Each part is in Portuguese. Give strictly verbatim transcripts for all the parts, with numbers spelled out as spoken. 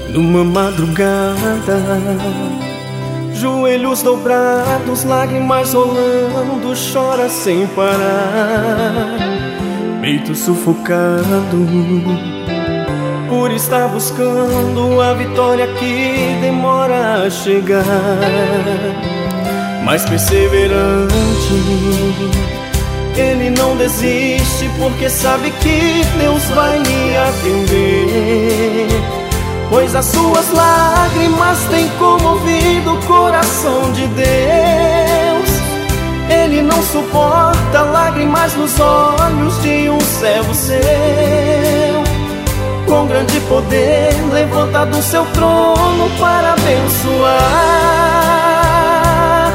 Numa madrugada, joelhos dobrados, lágrimas rolando, chora sem parar, peito sufocado, por estar buscando a vitória que demora a chegar. Mas perseverante, ele não desiste, porque sabe que Deus vai lhe atender, pois as suas lágrimas têm comovido o coração de Deus. Ele não suporta lágrimas nos olhos de um servo seu. Com grande poder levanta do seu trono para abençoar.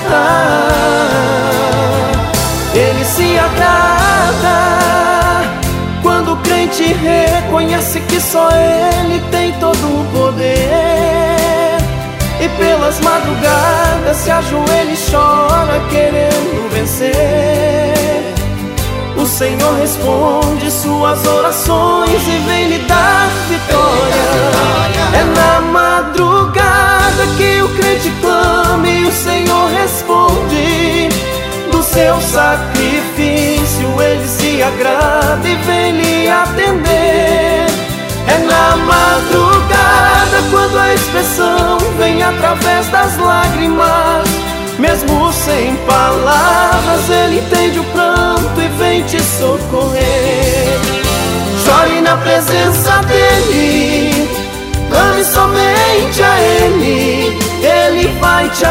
Ah, ele se agrada quando o crente reconhece que só ele tem todo o poder, e pelas madrugadas se ajoelha e chora querendo vencer. O Senhor responde suas orações e vem lhe dar vitória. É na madrugada que o crente clama e o Senhor responde. Do seu sacrifício ele se agrada e vem lhe atender. É na madrugada quando a expressão vem através das lágrimas. Mesmo sem palavras ele entende o pranto e vem te socorrer. Chore na presença dele, ame somente a ele, ele vai te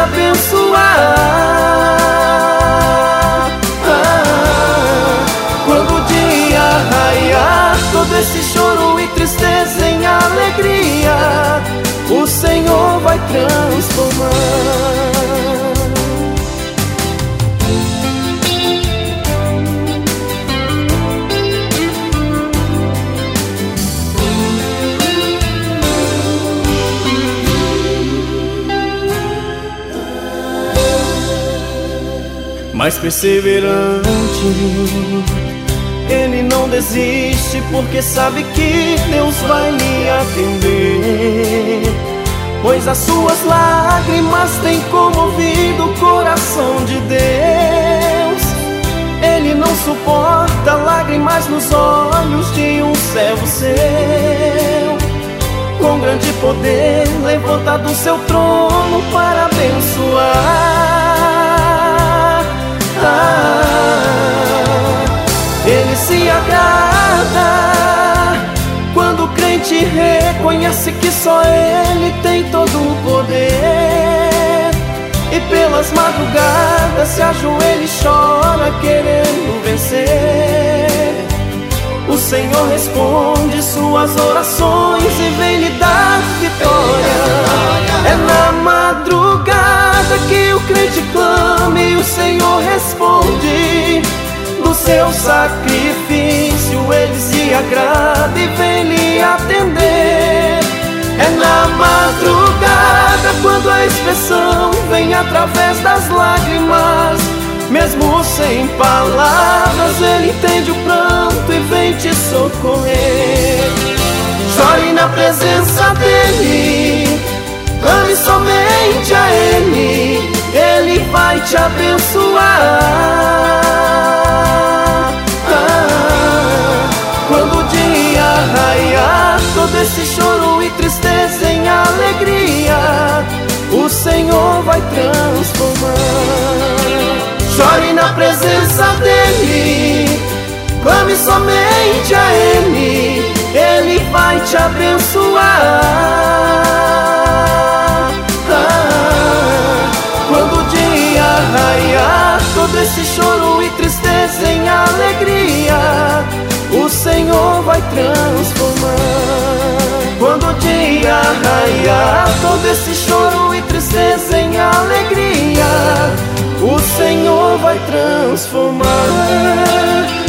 abençoar. Ah, quando o dia raiar, todo esse choro e tristeza em alegria, o Senhor vai transformar. Mas perseverante, ele não desiste, porque sabe que Deus vai lhe atender, pois as suas lágrimas têm comovido o coração de Deus. Ele não suporta lágrimas nos olhos de um servo seu. Com grande poder levanta do seu trono para abençoar. Ah, ele se agrada quando o crente reconhece que só ele tem todo o poder, e pelas madrugadas se ajoelha e chora querendo vencer. O Senhor responde suas orações e vem lhe dar vitória. É na madrugada que o crente clama e o Senhor responde. Do seu sacrifício ele se agrada e vem lhe atender. É na madrugada quando a expressão vem através das lágrimas. Mesmo sem palavras ele entende o pranto e vem te socorrer. Chore na presença dele, ame somente a ele, ele vai te abençoar. Ah, quando o dia raiar, todo esse choro e tristeza em alegria, o Senhor vai transformar. Chore na presença dele, clame somente a ele, ele vai te abençoar. Ah, quando o dia raiar, todo esse choro e tristeza em alegria, o Senhor vai transformar. Quando o dia raiar, todo esse choro e tristeza em alegria, o Senhor vai transformar.